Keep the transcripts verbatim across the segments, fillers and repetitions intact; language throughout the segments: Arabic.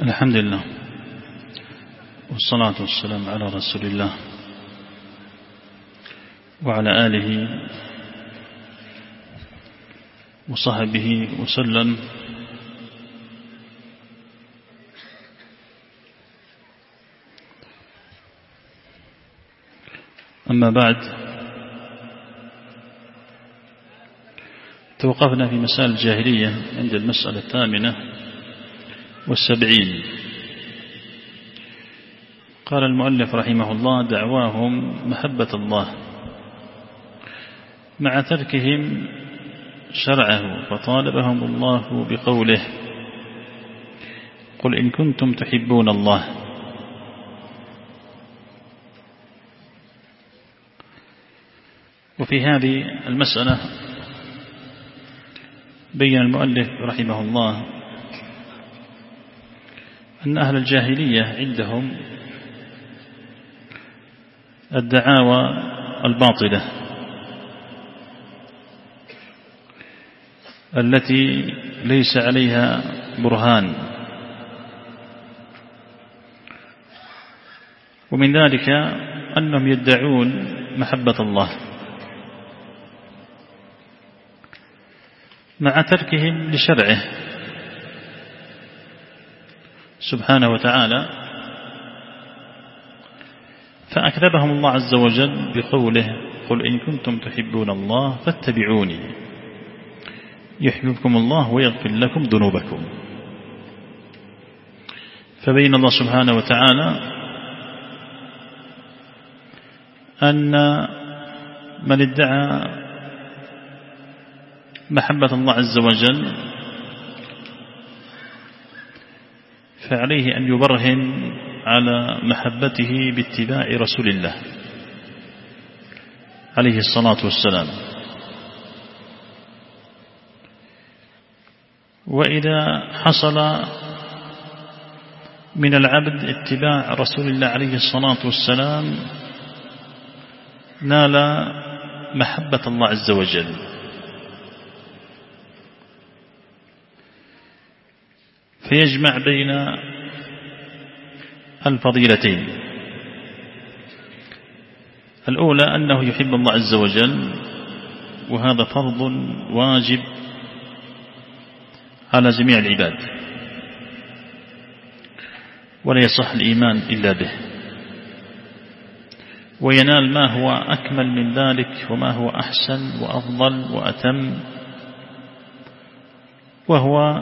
الحمد لله والصلاة والسلام على رسول الله وعلى آله وصحبه وسلم. أما بعد، توقفنا في مسائل الجاهلية عند المسألة الثامنة والسبعين. قال المؤلف رحمه الله: دعواهم محبة الله مع تركهم شرعه، فطالبهم الله بقوله: قل إن كنتم تحبون الله. وفي هذه المسألة بين المؤلف رحمه الله أن أهل الجاهلية عندهم الدعاوى الباطلة التي ليس عليها برهان، ومن ذلك أنهم يدعون محبة الله مع تركهم لشرعه سبحانه وتعالى، فأكذبهم الله عز وجل بقوله: قل إن كنتم تحبون الله فاتبعوني يحببكم الله ويغفر لكم ذنوبكم. فبين الله سبحانه وتعالى أن من ادعى محبة الله عز وجل فعليه أن يبرهن على محبته باتباع رسول الله عليه الصلاة والسلام. وإذا حصل من العبد اتباع رسول الله عليه الصلاة والسلام نال محبة الله عز وجل. فيجمع بين الفضيلتين: الأولى أنه يحب الله عز وجل، وهذا فرض واجب على جميع العباد، ولا يصح الإيمان إلا به، وينال ما هو أكمل من ذلك وما هو أحسن وأفضل وأتم، وهو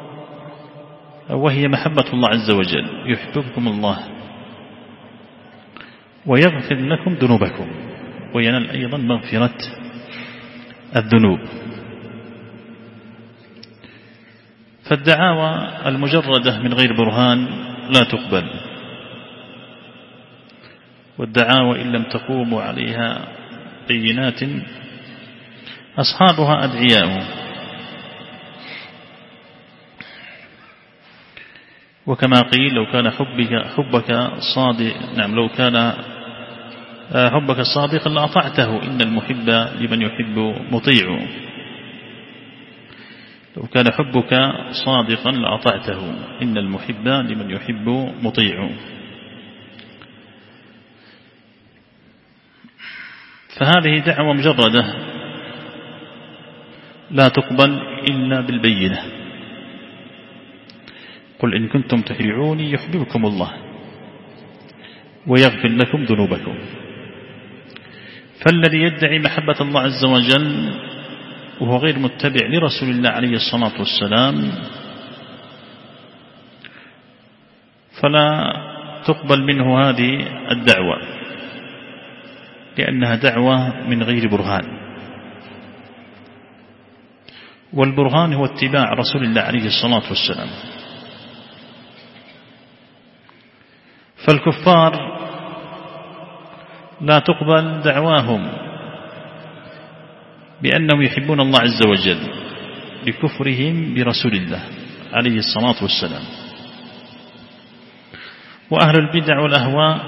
وهي محبة الله عز وجل. يحببكم الله ويغفر لكم ذنوبكم، وينال أيضا مغفرة الذنوب. فالدعاوى المجردة من غير برهان لا تقبل، والدعاوى إن لم تقوموا عليها بينات أصحابها أدعياء. وكما قيل: لو كان حبك حبك صادق نعم لو كان حبك صادقا لأطعته، إن المحب لمن يحب مطيع. لو كان حبك صادقا لأطعته، إن المحب لمن يحب مطيع. فهذه دعوة مجردة لا تقبل إلا بالبينة. قل إن كنتم تحبوني يحببكم الله ويغفر لكم ذنوبكم. فالذي يدعي محبة الله عز وجل وهو غير متبع لرسول الله عليه الصلاة والسلام فلا تقبل منه هذه الدعوة، لأنها دعوة من غير برهان، والبرهان هو اتباع رسول الله عليه الصلاة والسلام. فالكفار لا تقبل دعواهم بأنهم يحبون الله عز وجل لكفرهم برسول الله عليه الصلاة والسلام. وأهل البدع والأهواء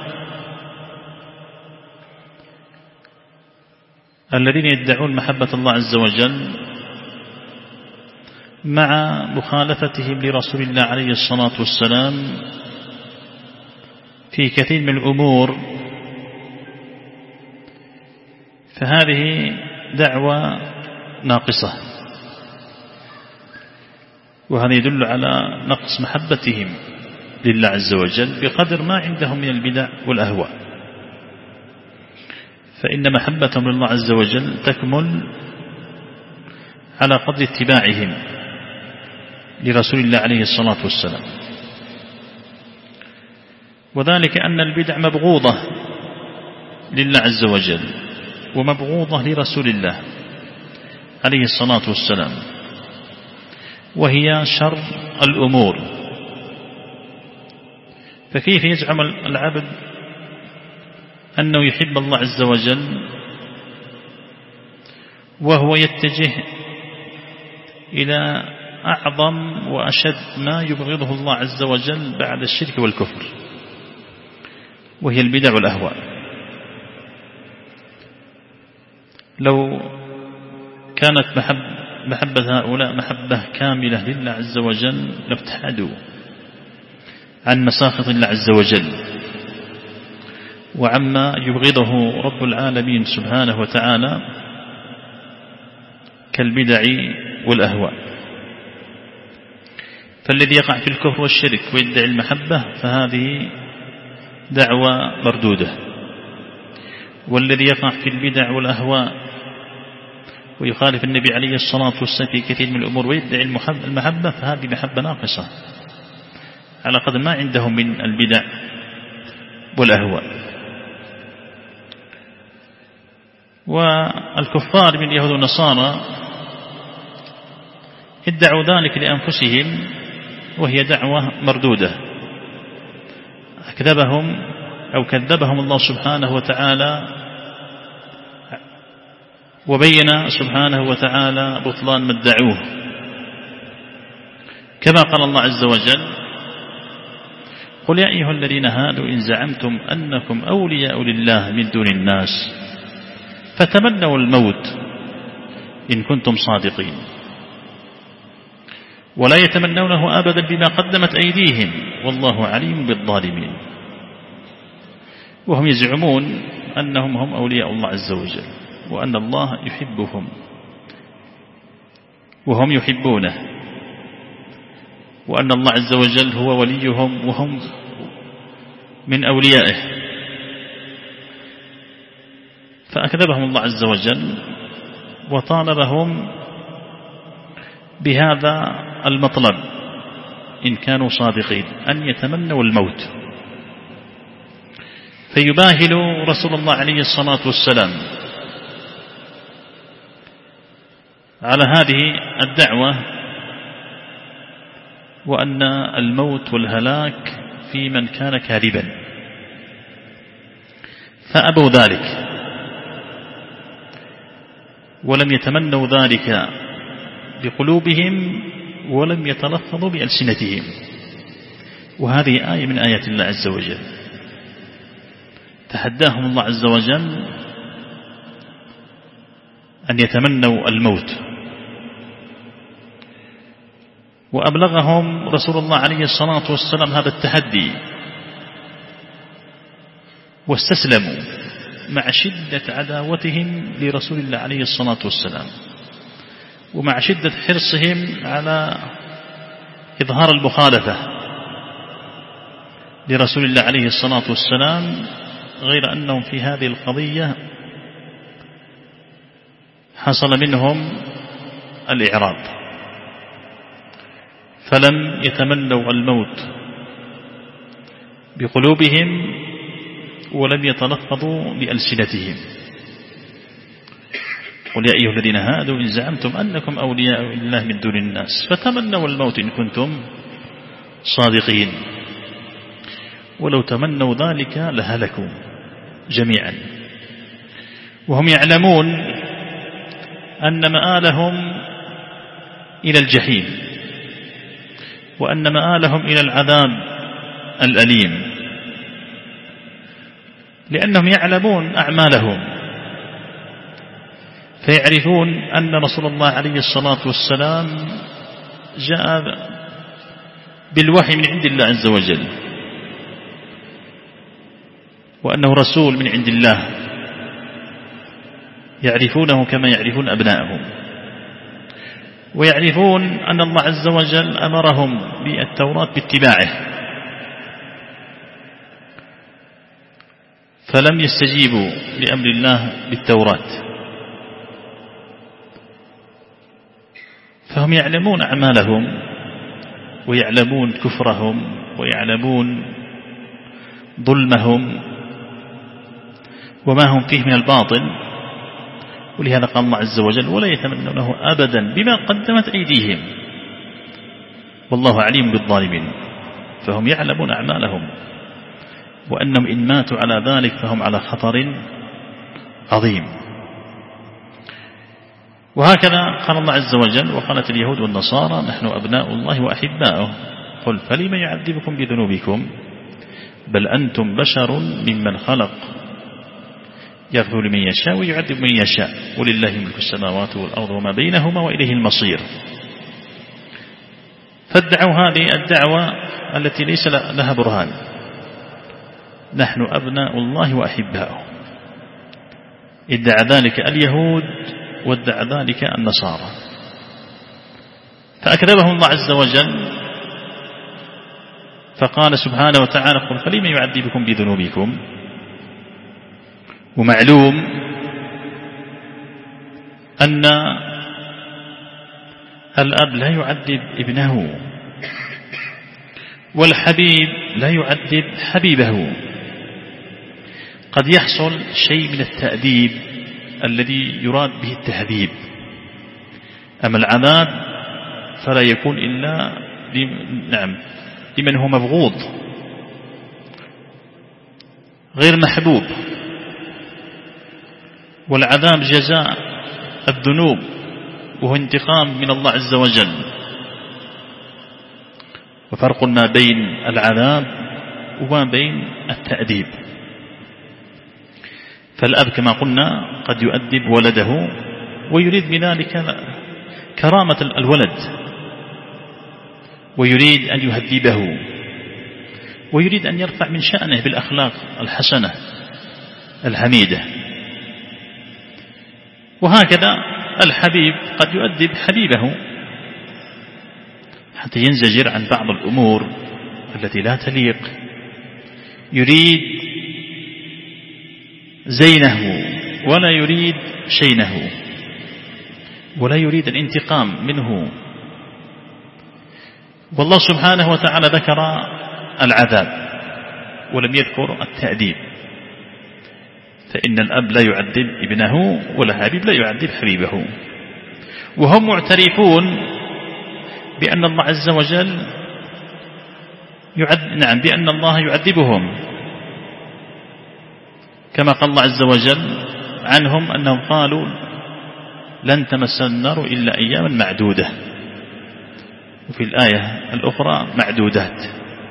الذين يدعون محبة الله عز وجل مع مخالفتهم لرسول الله عليه الصلاة والسلام في كثير من الأمور، فهذه دعوة ناقصة، وهذا يدل على نقص محبتهم لله عز وجل بقدر ما عندهم من البدع والأهواء. فإن محبتهم لله عز وجل تكمل على قدر اتباعهم لرسول الله عليه الصلاة والسلام، وذلك أن البدع مبغوضة لله عز وجل ومبغوضة لرسول الله عليه الصلاة والسلام، وهي شر الأمور. فكيف يزعم العبد أنه يحب الله عز وجل وهو يتجه إلى أعظم وأشد ما يبغضه الله عز وجل بعد الشرك والكفر، وهي البدع والأهواء؟ لو كانت محب محبة هؤلاء محبة كاملة لله عز وجل لابتعدوا عن مساخط الله عز وجل وعما يبغضه رب العالمين سبحانه وتعالى كالبدع والأهواء. فالذي يقع في الكفر والشرك ويدعي المحبة فهذه دعوة مردودة، والذي يقع في البدع والأهواء ويخالف النبي عليه الصلاة والسلام في كثير من الأمور ويدعي المحبة فهذه محبة ناقصة على قدر ما عندهم من البدع والأهواء. والكفار من اليهود والنصارى ادعوا ذلك لأنفسهم وهي دعوة مردودة، أكذبهم أو كذبهم الله سبحانه وتعالى، وبين سبحانه وتعالى بطلان ما ادعوه، كما قال الله عز وجل: قل يا أيها الذين هادوا إن زعمتم أنكم أولياء لله من دون الناس فتمنوا الموت إن كنتم صادقين ولا يتمنونه أبدا بما قدمت أيديهم والله عليم بالظالمين. وهم يزعمون أنهم هم أولياء الله عز وجل وأن الله يحبهم وهم يحبونه، وأن الله عز وجل هو وليهم وهم من أوليائه. فأكذبهم الله عز وجل وطالبهم بهذا المطلب إن كانوا صادقين، أن يتمنوا الموت. فيباهل رسول الله عليه الصلاة والسلام على هذه الدعوة وأن الموت والهلاك في من كان كاذبا، فأبوا ذلك ولم يتمنوا ذلك بقلوبهم ولم يتلفظوا بألسنتهم. وهذه آية من آيات الله عز وجل، تحداهم الله عز وجل أن يتمنوا الموت، وأبلغهم رسول الله عليه الصلاة والسلام هذا التحدي واستسلموا مع شدة عداوتهم لرسول الله عليه الصلاة والسلام ومع شدة حرصهم على إظهار المخالفة لرسول الله عليه الصلاة والسلام، غير أنهم في هذه القضية حصل منهم الإعراض، فلم يتمنوا الموت بقلوبهم ولم يتلفظوا بألسنتهم. قل يا أيها الذين هادوا إن زعمتم أنكم أولياء لله من دون الناس فتمنوا الموت إن كنتم صادقين ولو تمنوا ذلك لهلكوا جميعا، وهم يعلمون أن مآلهم إلى الجحيم وأن مآلهم إلى العذاب الأليم، لأنهم يعلمون أعمالهم، فيعرفون أن رسول الله عليه الصلاة والسلام جاء بالوحي من عند الله عز وجل، وأنه رسول من عند الله يعرفونه كما يعرفون أبنائهم، ويعرفون أن الله عز وجل أمرهم بالتوراة باتباعه، فلم يستجيبوا لأمر الله بالتوراة، فهم يعلمون أعمالهم ويعلمون كفرهم ويعلمون ظلمهم وما هم فيه من الباطل، ولهذا قال الله عز وجل ولا يتمنونه أبدا بما قدمت أيديهم والله عليم بالظالمين. فهم يعلمون أعمالهم وأنهم إن ماتوا على ذلك فهم على خطر عظيم. وهكذا قال الله عز وجل وقالت اليهود والنصارى نحن أبناء الله وأحباؤه قل فلم يعذبكم بذنوبكم بل أنتم بشر ممن خلق يغفر لمن يشاء ويعذب من يشاء ولله ملك السماوات والأرض وما بينهما وإليه المصير. فادعوا هذه الدعوة التي ليس لها برهان، نحن أبناء الله وأحباؤه، ادعى ذلك اليهود وادعى ذلك النصارى، فأكذبهم الله عز وجل فقال سبحانه وتعالى قل فلم يعذبكم بذنوبكم. ومعلوم أن الأب لا يعذب ابنه والحبيب لا يعذب حبيبه. قد يحصل شيء من التأديب الذي يراد به التهذيب، أما العذاب فلا يكون إلا نعم لمن هو مبغوض غير محبوب، والعذاب جزاء الذنوب وهو انتقام من الله عز وجل. وفرق ما بين العذاب وما بين التأديب. فالأب كما قلنا قد يؤدب ولده ويريد بذلك كرامة الولد، ويريد أن يهذبه، ويريد أن يرفع من شأنه بالأخلاق الحسنة الحميدة. وهكذا الحبيب قد يؤدب حبيبه حتى ينزجر عن بعض الأمور التي لا تليق، يريد زينه ولا يريد شينه، ولا يريد الانتقام منه. والله سبحانه وتعالى ذكر العذاب ولم يذكر التأديب، فإن الأب لا يعذب ابنه والحبيب لا يعذب حبيبه، وهم معترفون بأن الله عز وجل يعذب، نعم بأن الله يعذبهم، كما قال الله عز وجل عنهم أنهم قالوا لن تمس النار إلا أياما معدودة، وفي الآية الأخرى معدودات.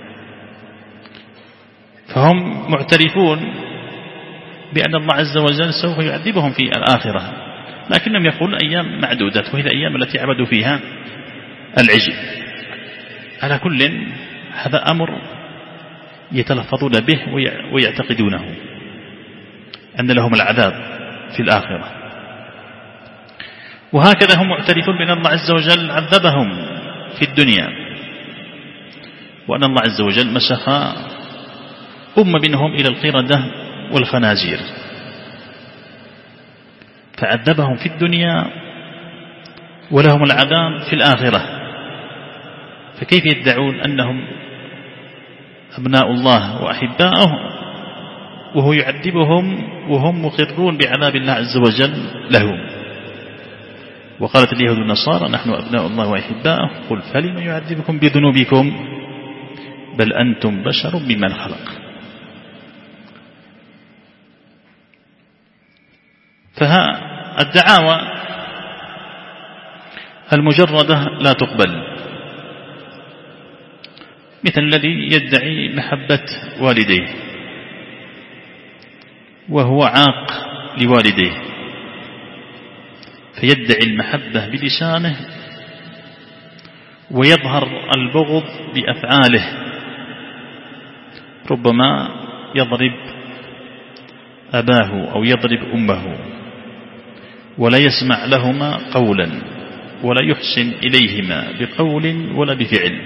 فهم معترفون بأن الله عز وجل سوف يعذبهم في الآخرة، لكنهم يقولون أيام معدودات، وهي الأيام التي عبدوا فيها العجل. على كل هذا أمر يتلفظون به ويعتقدونه أن لهم العذاب في الآخرة. وهكذا هم معترفون بأن الله عز وجل عذبهم في الدنيا، وأن الله عز وجل مسخ أم منهم إلى القردة والخنازير، فعذبهم في الدنيا ولهم العذاب في الآخرة. فكيف يدعون أنهم أبناء الله وأحباؤه وهو يعذبهم وهم مقرون بعذاب الله عز وجل لهم؟ وقالت اليهود والنصارى نحن أبناء الله وأحباؤه قل فلم يعذبكم بذنوبكم بل أنتم بشر ممن خلق. فالدعاوى المجردة لا تقبل، مثل الذي يدعي محبة والديه وهو عاق لوالديه، فيدعي المحبة بلسانه ويظهر البغض بأفعاله، ربما يضرب أباه أو يضرب أمه ولا يسمع لهما قولا ولا يحسن إليهما بقول ولا بفعل.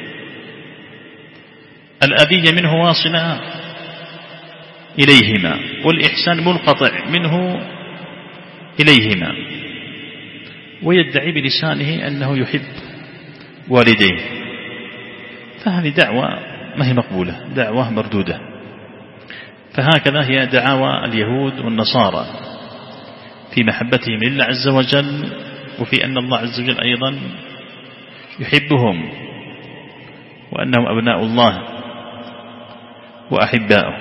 الأذية منه واصلة إليهما والإحسان منقطع منه إليهما، ويدعي بلسانه أنه يحب والديه، فهذه دعوة ما هي مقبولة، دعوة مردودة. فهكذا هي دعاوى اليهود والنصارى في محبتهم لله عز وجل، وفي أن الله عز وجل أيضا يحبهم وأنهم أبناء الله وأحباؤه.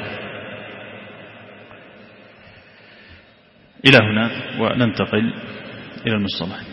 إلى هنا وننتقل إلى المصطلح.